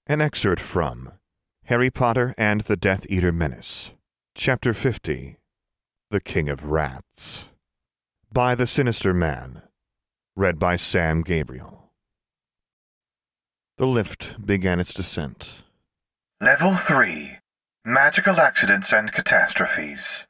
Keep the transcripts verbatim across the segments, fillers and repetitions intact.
An excerpt from Harry Potter and the Death Eater Menace, Chapter fifty, The King of Rats, by The Sinister Man, read by Sam Gabriel. The lift began its descent. Level three. Magical Accidents and Catastrophes.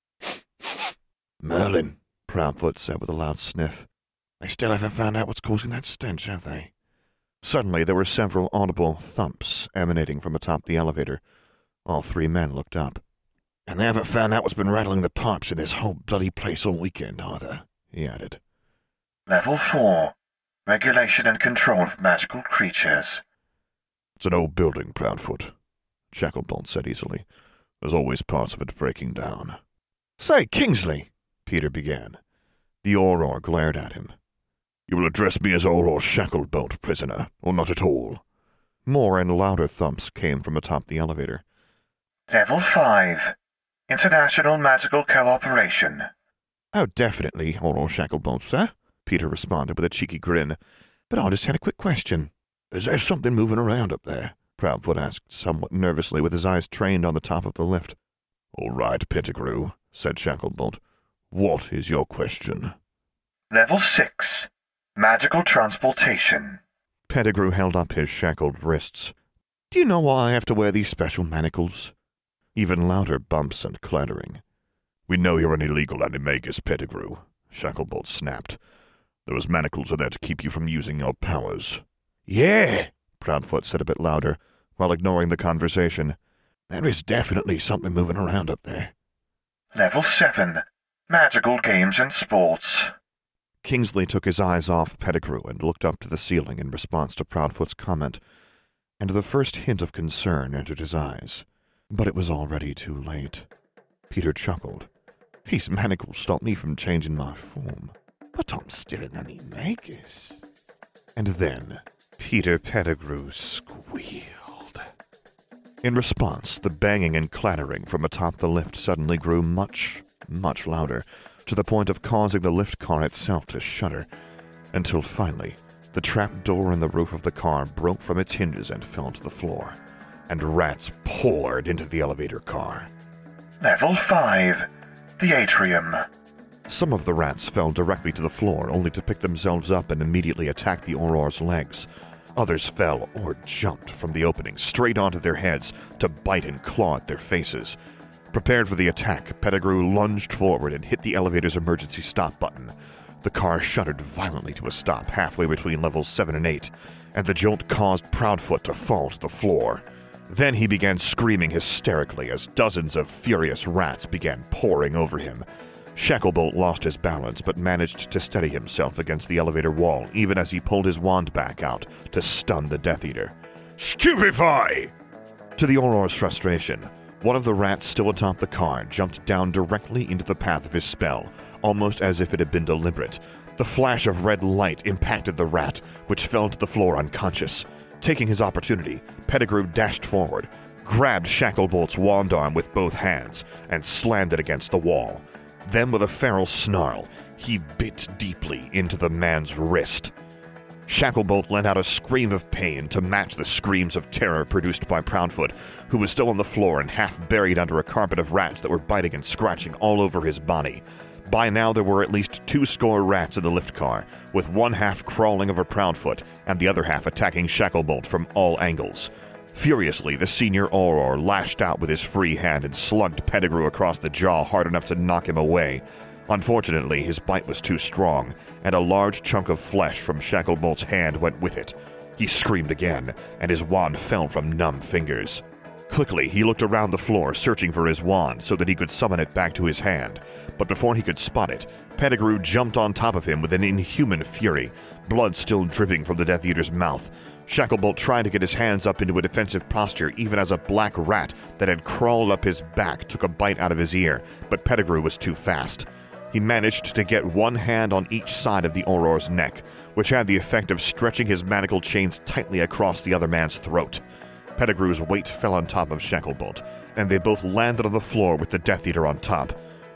Merlin, Proudfoot said with a loud sniff. They still haven't found out what's causing that stench, have they? Suddenly there were several audible thumps emanating from atop the elevator. All three men looked up. And they haven't found out what's been rattling the pipes in this whole bloody place all weekend, either, he added. Level four. Regulation and control of magical creatures. It's an old building, Proudfoot, Shacklebolt said easily. There's always parts of it breaking down. Say, Kingsley, Peter began. The Auror glared at him. You will address me as Auror Shacklebolt, prisoner, or not at all. More and louder thumps came from atop the elevator. Level five. International Magical Cooperation. Oh, definitely, Auror Shacklebolt, sir, Peter responded with a cheeky grin. But I just had a quick question. Is there something moving around up there? Proudfoot asked somewhat nervously, with his eyes trained on the top of the lift. All right, Pettigrew, said Shacklebolt. What is your question? Level six. Magical Transportation. Pettigrew held up his shackled wrists. Do you know why I have to wear these special manacles? Even louder bumps and clattering. We know you're an illegal animagus, Pettigrew, Shacklebolt snapped. Those manacles are there to keep you from using your powers. Yeah, Proudfoot said a bit louder, while ignoring the conversation. There is definitely something moving around up there. Level seven. Magical Games and Sports. Kingsley took his eyes off Pettigrew and looked up to the ceiling in response to Proudfoot's comment, and the first hint of concern entered his eyes. But it was already too late. Peter chuckled. These manacles stop me from changing my form. But I'm still an animagus. And then Peter Pettigrew squealed. In response, the banging and clattering from atop the lift suddenly grew much, much louder, to the point of causing the lift car itself to shudder, until finally the trap door in the roof of the car broke from its hinges and fell to the floor, and rats poured into the elevator car. Level five. The Atrium. Some of the rats fell directly to the floor, only to pick themselves up and immediately attack the Auror's legs. Others fell or jumped from the opening straight onto their heads to bite and claw at their faces. Prepared for the attack, Pettigrew lunged forward and hit the elevator's emergency stop button. The car shuddered violently to a stop halfway between levels seven and eight, and the jolt caused Proudfoot to fall to the floor. Then he began screaming hysterically as dozens of furious rats began pouring over him. Shacklebolt lost his balance, but managed to steady himself against the elevator wall, even as he pulled his wand back out to stun the Death Eater. Stupefy! To the Auror's frustration, one of the rats still atop the car jumped down directly into the path of his spell, almost as if it had been deliberate. The flash of red light impacted the rat, which fell to the floor unconscious. Taking his opportunity, Pettigrew dashed forward, grabbed Shacklebolt's wand arm with both hands, and slammed it against the wall. Then, with a feral snarl, he bit deeply into the man's wrist. Shacklebolt let out a scream of pain to match the screams of terror produced by Proudfoot, who was still on the floor and half buried under a carpet of rats that were biting and scratching all over his body. By now there were at least two score rats in the lift car, with one half crawling over Proudfoot and the other half attacking Shacklebolt from all angles. Furiously, the senior Auror lashed out with his free hand and slugged Pettigrew across the jaw hard enough to knock him away. Unfortunately, his bite was too strong, and a large chunk of flesh from Shacklebolt's hand went with it. He screamed again, and his wand fell from numb fingers. Quickly, he looked around the floor, searching for his wand so that he could summon it back to his hand. But before he could spot it, Pettigrew jumped on top of him with an inhuman fury, blood still dripping from the Death Eater's mouth. Shacklebolt tried to get his hands up into a defensive posture even as a black rat that had crawled up his back took a bite out of his ear, but Pettigrew was too fast. He managed to get one hand on each side of the Auror's neck, which had the effect of stretching his manacle chains tightly across the other man's throat. Pettigrew's weight fell on top of Shacklebolt, and they both landed on the floor with the Death Eater on top.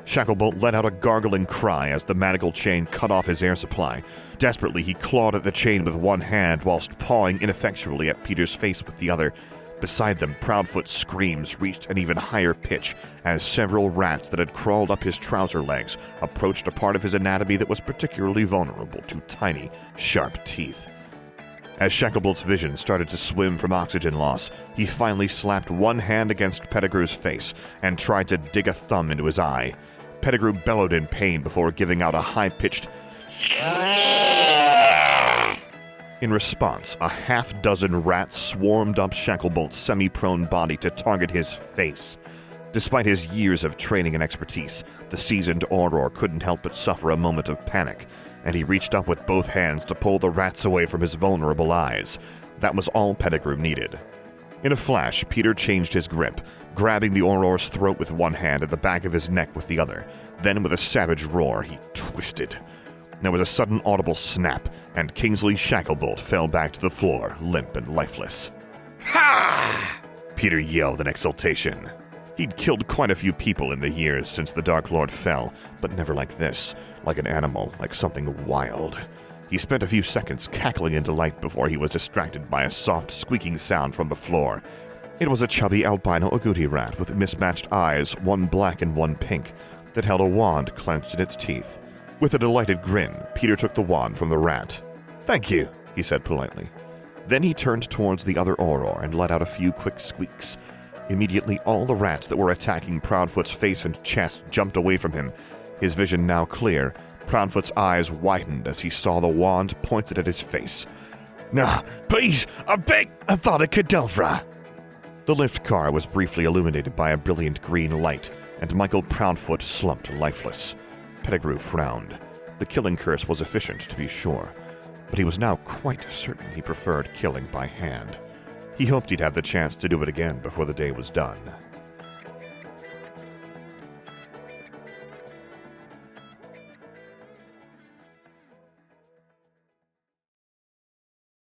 Shacklebolt let out a gargling cry as the manacle chain cut off his air supply. Desperately, he clawed at the chain with one hand whilst pawing ineffectually at Peter's face with the other. Beside them, Proudfoot's screams reached an even higher pitch as several rats that had crawled up his trouser legs approached a part of his anatomy that was particularly vulnerable to tiny, sharp teeth. As Shacklebolt's vision started to swim from oxygen loss, he finally slapped one hand against Pettigrew's face and tried to dig a thumb into his eye. Pettigrew bellowed in pain before giving out a high-pitched In response, a half-dozen rats swarmed up Shacklebolt's semi-prone body to target his face. Despite his years of training and expertise, the seasoned Auror couldn't help but suffer a moment of panic, and he reached up with both hands to pull the rats away from his vulnerable eyes. That was all Pettigrew needed. In a flash, Peter changed his grip, grabbing the Auror's throat with one hand and the back of his neck with the other. Then, with a savage roar, he twisted. There was a sudden audible snap, and Kingsley Shacklebolt fell back to the floor, limp and lifeless. Ha! Peter yelled in exultation. He'd killed quite a few people in the years since the Dark Lord fell, but never like this, like an animal, like something wild. He spent a few seconds cackling in delight before he was distracted by a soft, squeaking sound from the floor. It was a chubby albino agouti rat with mismatched eyes, one black and one pink, that held a wand clenched in its teeth. With a delighted grin, Peter took the wand from the rat. "Thank you," he said politely. Then he turned towards the other Auror and let out a few quick squeaks. Immediately, all the rats that were attacking Proudfoot's face and chest jumped away from him. His vision now clear, Proudfoot's eyes widened as he saw the wand pointed at his face. "No, please, I beg, Avada Kedavra!" The lift car was briefly illuminated by a brilliant green light, and Michael Proudfoot slumped lifeless. Pettigrew frowned. The killing curse was efficient, to be sure, but he was now quite certain he preferred killing by hand. He hoped he'd have the chance to do it again before the day was done.